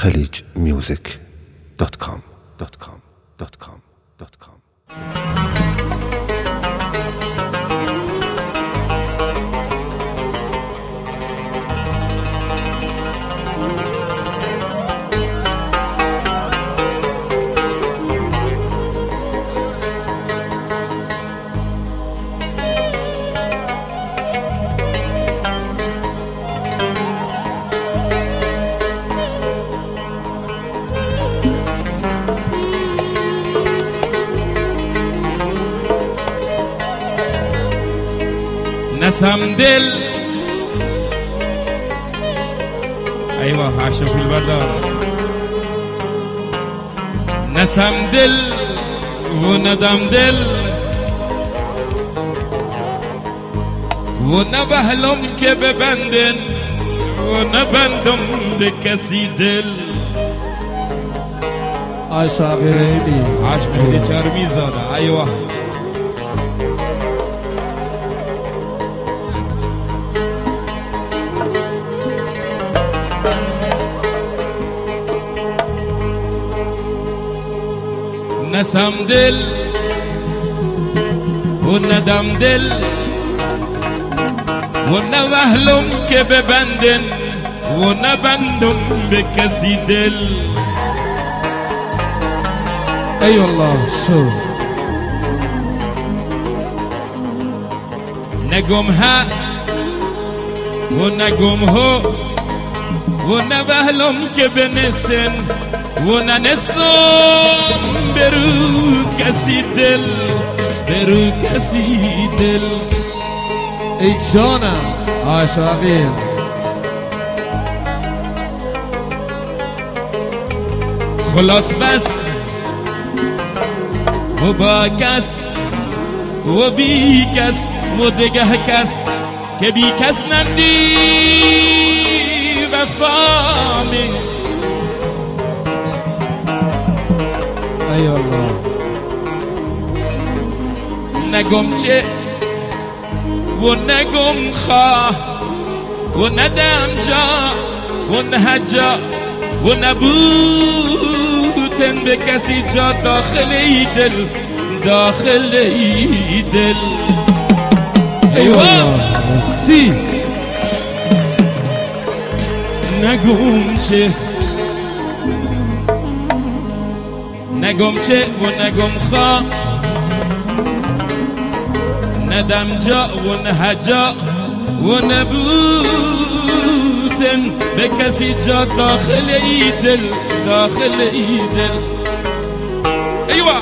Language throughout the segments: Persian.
khaleejmusic.com. نسم دل ايوه عاشق البدر نسم دل وندم دل ونبهلم که ببندن ونبندم به کسی دل عاشق ریلی عاشق مهدی چرمی زاده ایوه نسم دل و ندم دل و نوهلم که ببندن و نبندم به کسی دل ای والله شو نگم ها و نگم هو و نوهلم که بنسن و ننسم برو کسی دل برو کسی دل ای جانم عاشقین خلاص بس و با کس و بی کس و دگه کس که بی کس نمدی وفامی ای الله نگم چه و نگم خواه و ندم جا و نهجا و نبودن به کسی جا داخل ای دل داخل ای دل ای والله مرسی نگم چه نگم چه و نگم خواه ندم جا و نهجا و نبودن به کسی جا داخل ای دل داخل ای دل ایوه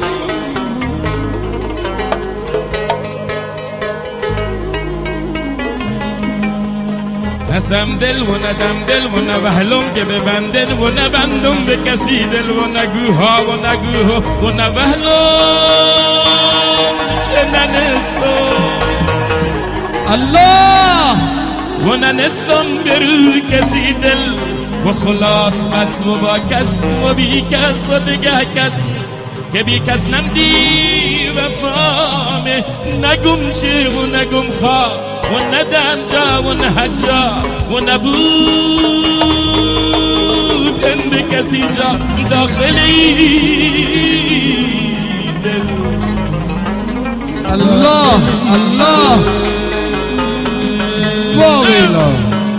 نسم دل و ندم دل و نوهلم که ببندن و نبندم به کسی دل و نگوها و نگوها و نوهلم که ننسم الله و ننسم برو کسی دل و خلاص بس و با کس و بی کس و دگه کس که بی کس نمدی وفامه نگم چه و نگم خواه و ندم جا و نهجا و نبودن به کسی جا داخلی دل الله الله باقیلا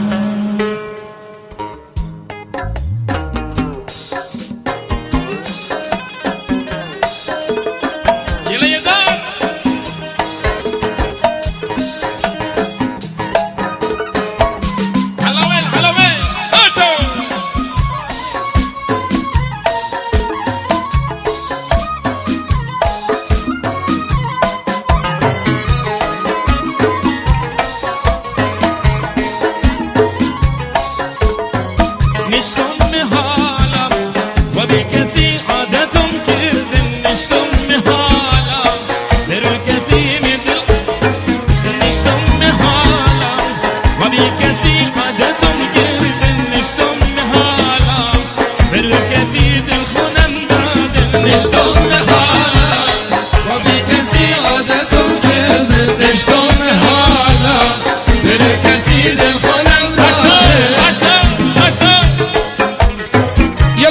کسی عادتم کردن نشتم حالم در کسی می دل نشتم حالم و بی کسی عادتم کردن نشتم حالم در کسی دل خونم دادن نشتم حالم و بی کسی عادتم کردن نشتم حالم در کسی دل خونم دادن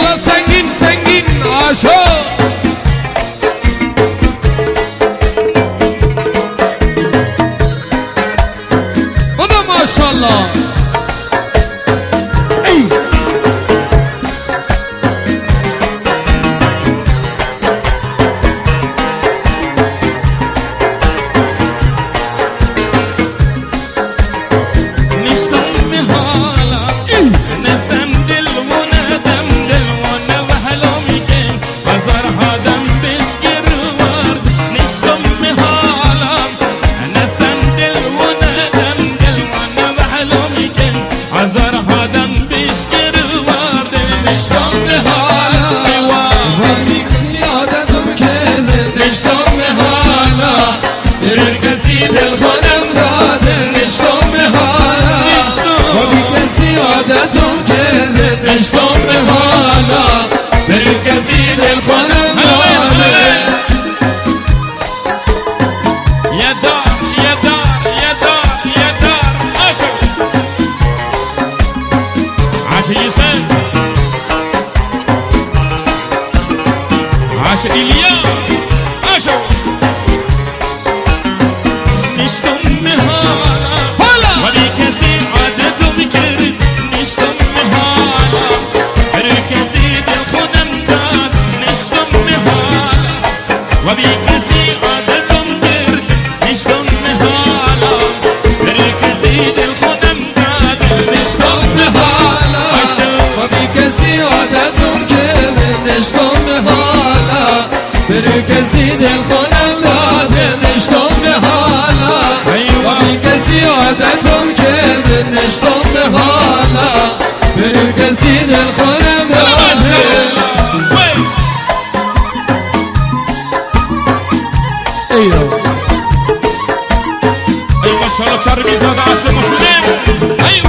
عاش ایلیا عاشو نشتم مهالا ولی کسی عادتم کرد نشتم مهالا هر کسی دل خودم داد نشتم مهالا ولی کسی عادتم کرد نشتم مهالا هر کسی دل خودم داد نشتم مهالا ولی کسی عادتم کرد نشتم مهالا برو کسی دل خودم داده نشتم به حالا ولی کسی عادتم کرده نشتم به حالا برو کسی دل خودم داده ایو ای ماشاءالله چربی زاده عشق مسلم ایو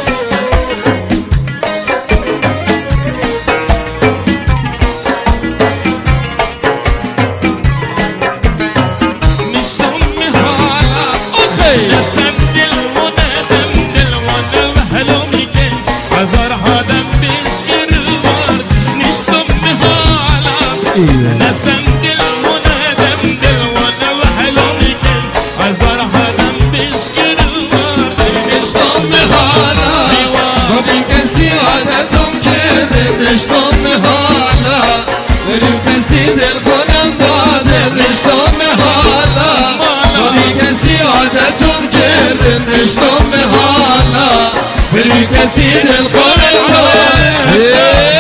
نسم دل ونادم دل وانا وهلومی که هزار آدم پیش گروار نشتم مهالا نسم دل ونادم دل وانا وهلومی که هزار آدم پیش گروار نشتم مهالا ولی کسی عادتم کرده نشتم مهالا برو کسی دل خودم داده نشتم مهالا ولی کسی عادتم کرده نشتم به حالا برو کسی دل خودم داده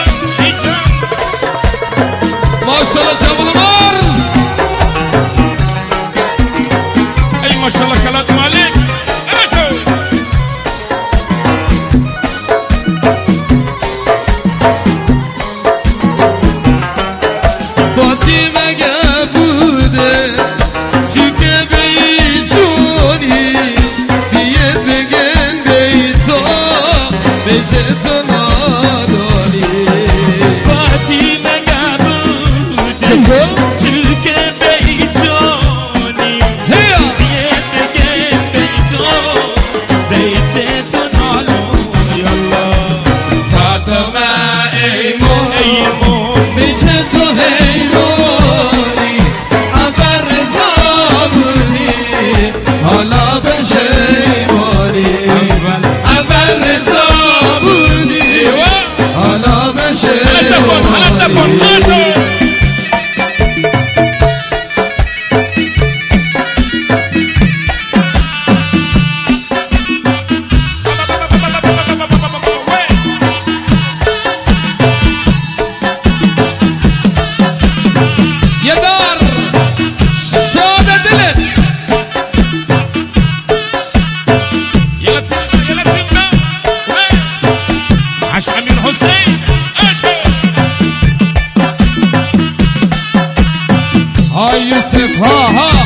ماشاءالله جوان مرز یوسف ها ها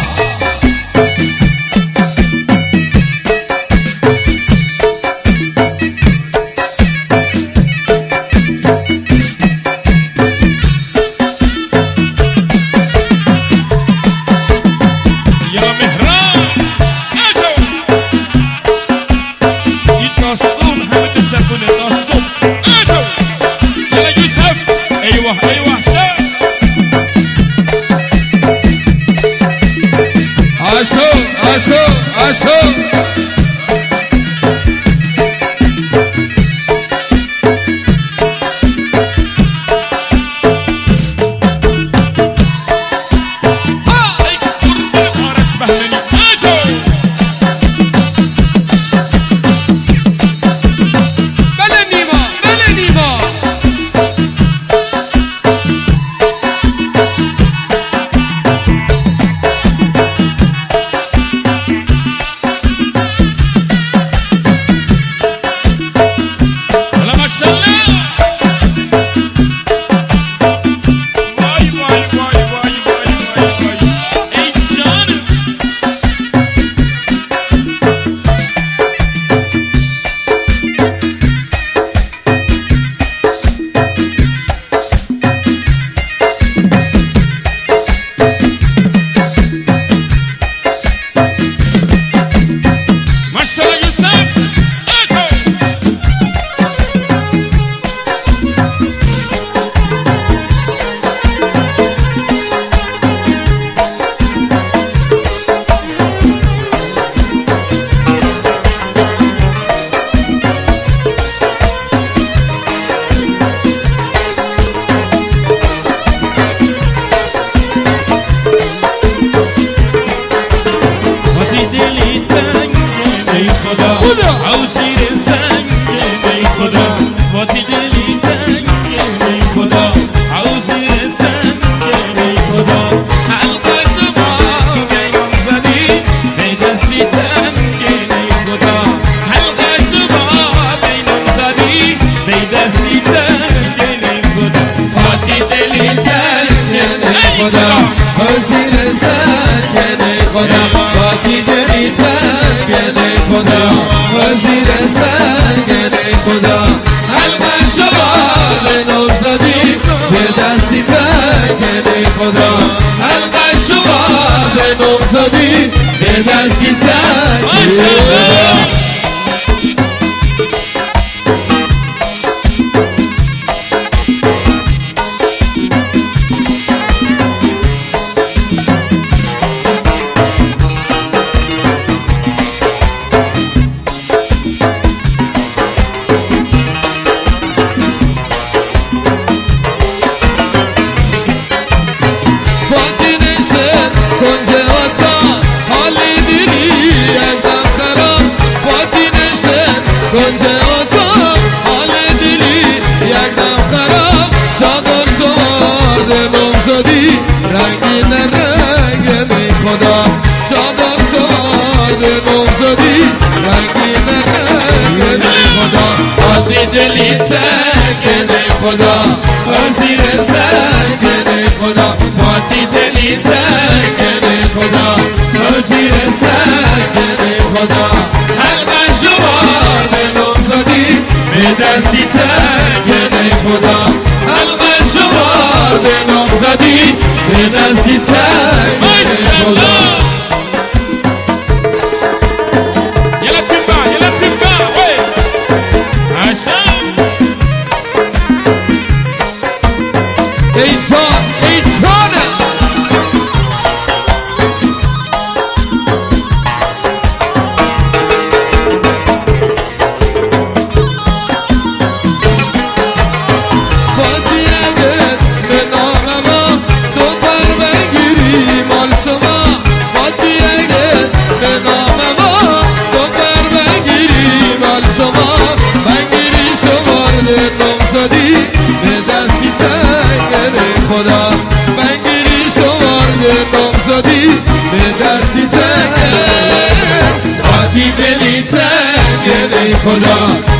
خدا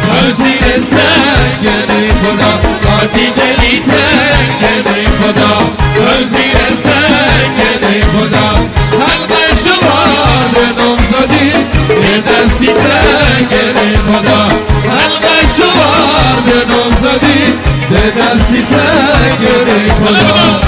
وزیر سنگن ای خدا قاطی دلی تنگن ای خدا وزیر سنگن ای خدا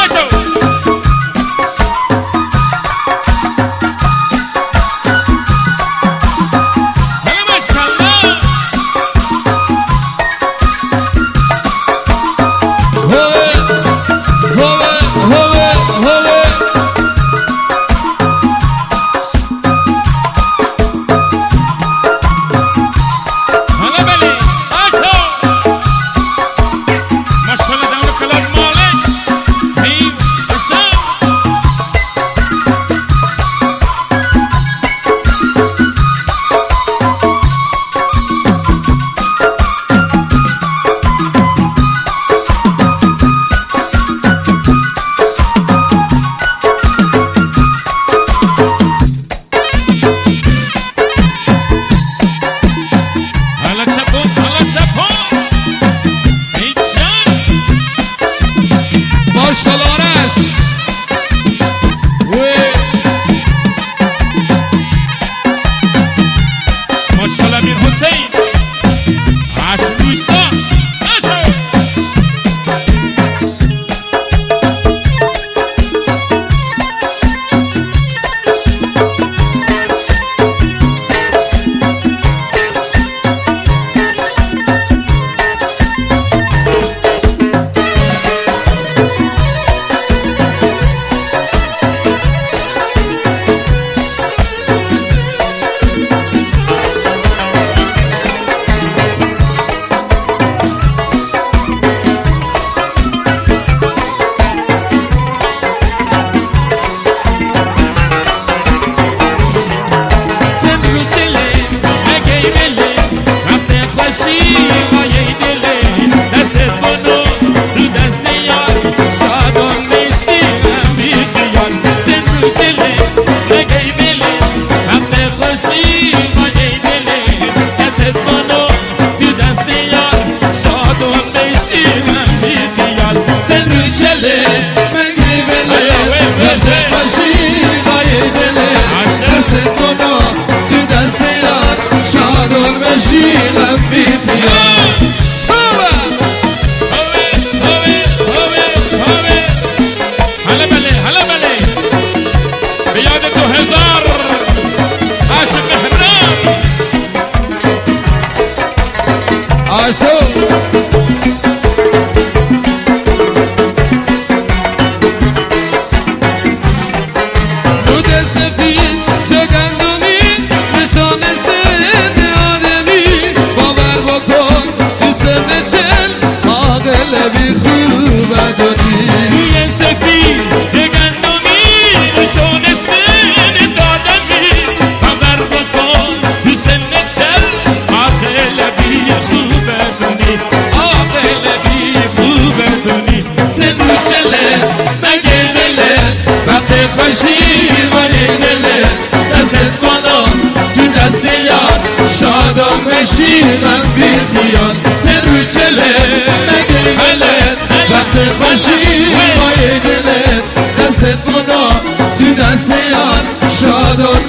شیرم بی خیال سر رو چله مگه ملت وقت خوشی مای دلت دستت مدا تو دست یار شادان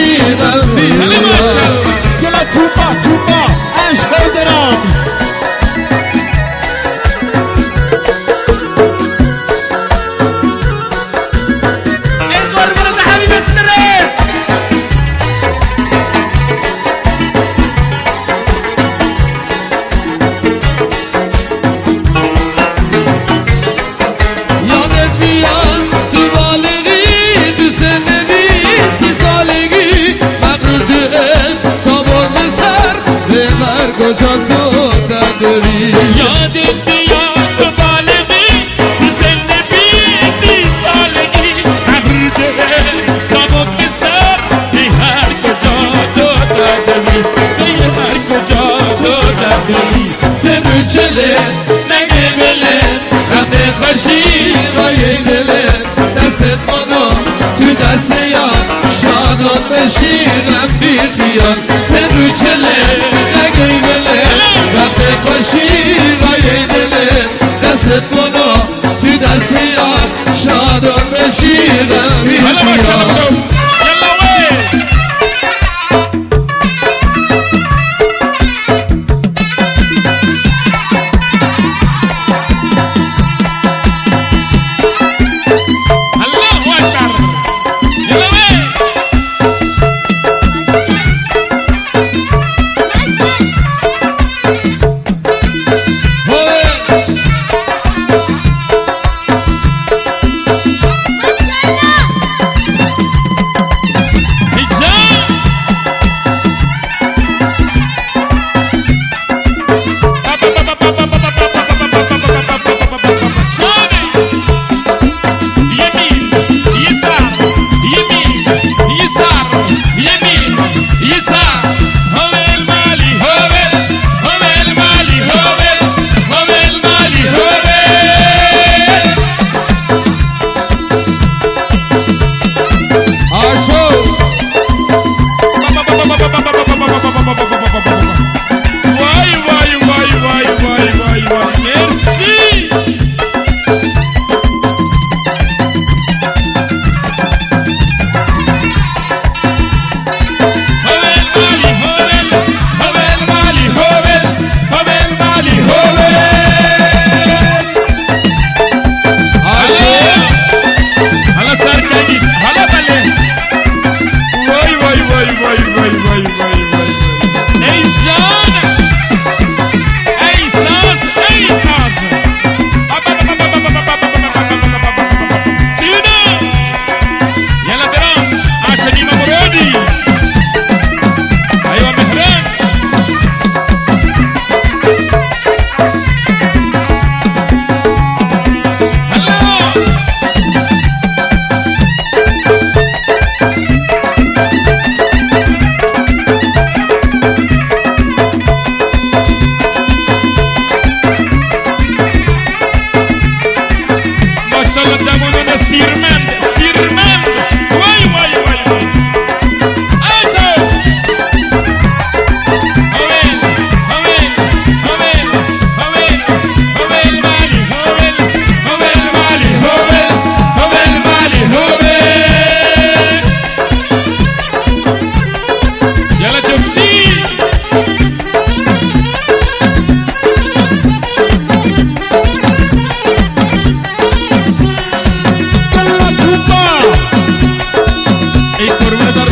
بشیرم بی خیال گلا توپا عشق و درامز کجا تو نداری یادت بیاد تو بالغی تو سن 20 سالگی ابروده تا بکسر ای هر کجا تو نداری ای هر کجا تو نداری سر و چله مگه بله وقت خوشی رای دله دستت مانا تو دست یار شادان بشیرم بی خیال سر و چله وقت خوشی رای دله دستت مانا تو دست یار شادان بشیرم بی خیال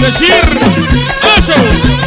اردشیر آشو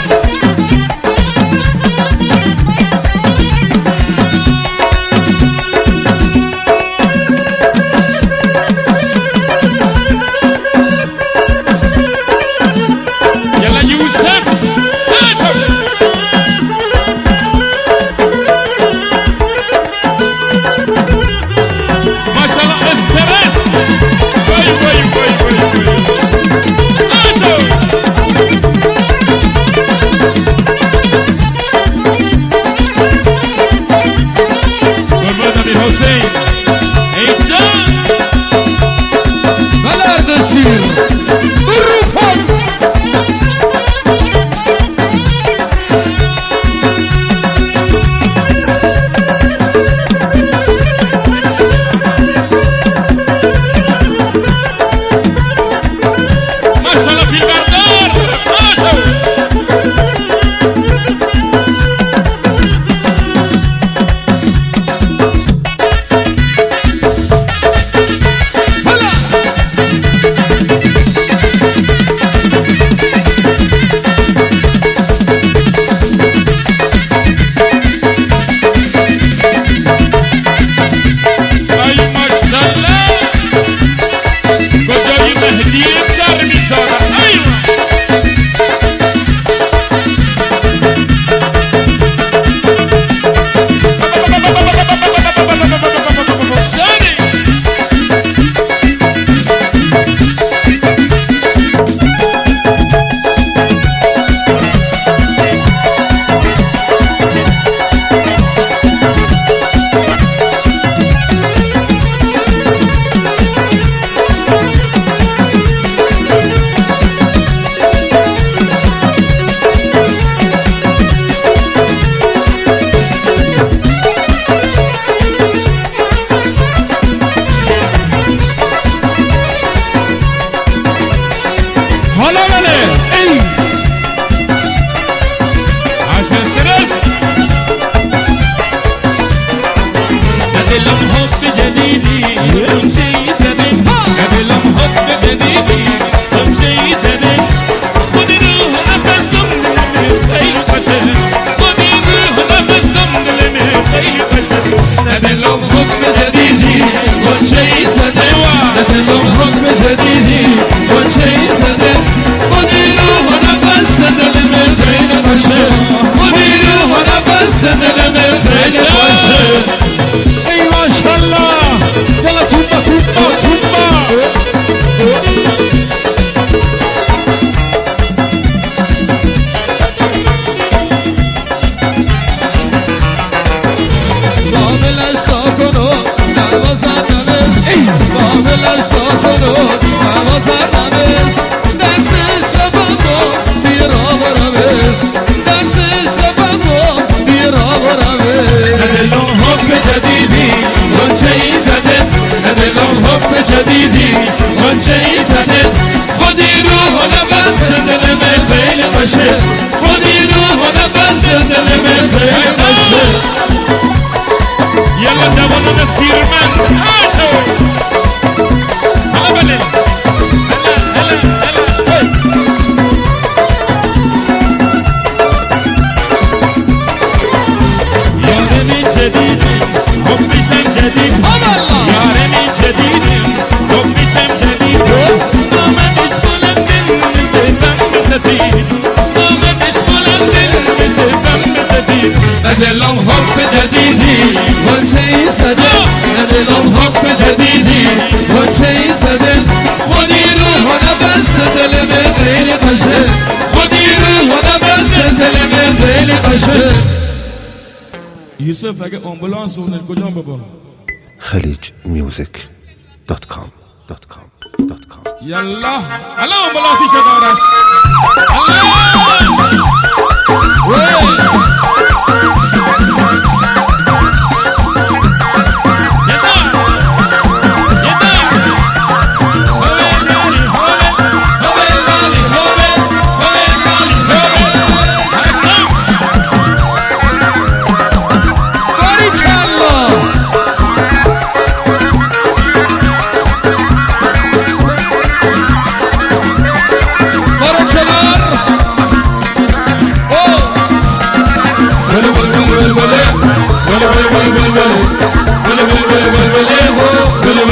دلم حب جدیدی وچه زده دلم حب جدیدی وچه زده خودی رو بس دل من خیلی قشه خودی رو بس دل من خیلی قشه یوسف اگه آمبولانس اونر کجا بابا khalijmusic.com یالله الان آمبولانسی شد آرش برو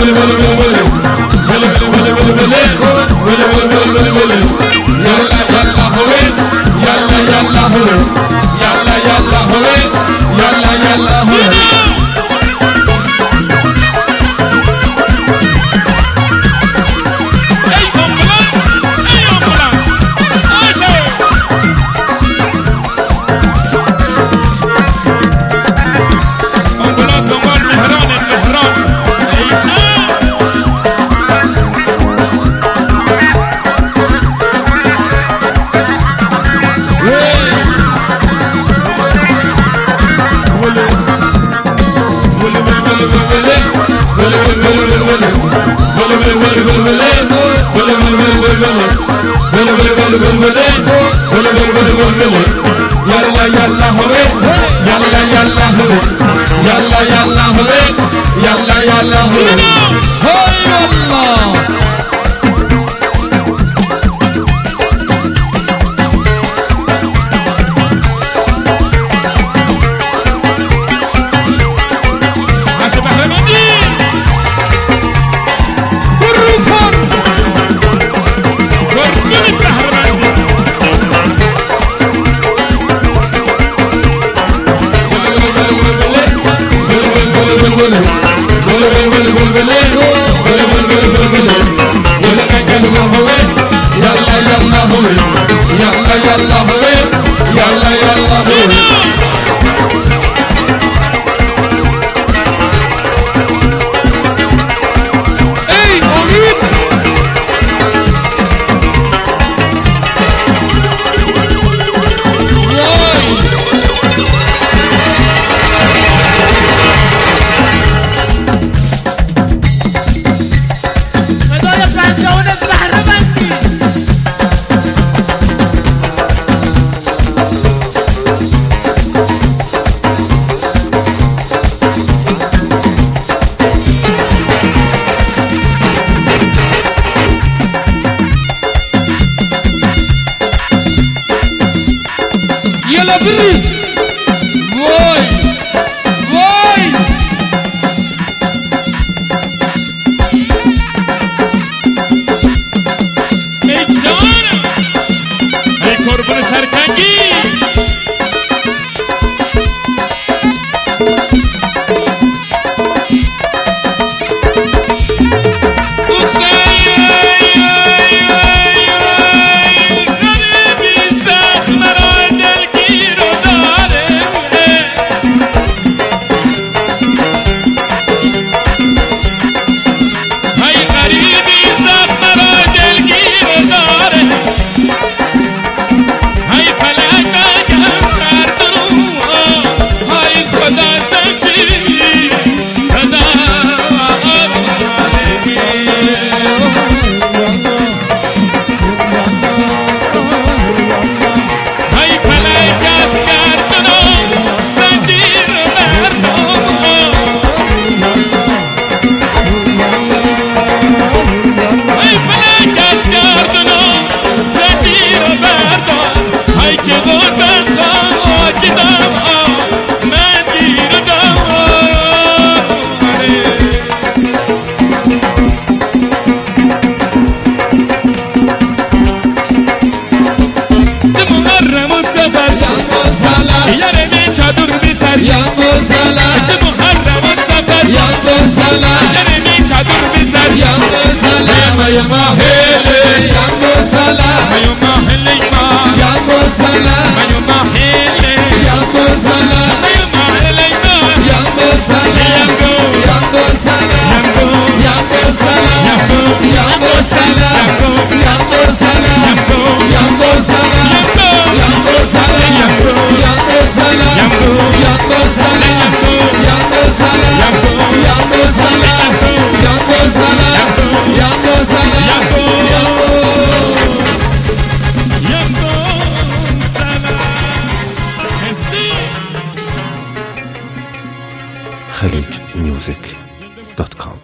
khaleejmusic.com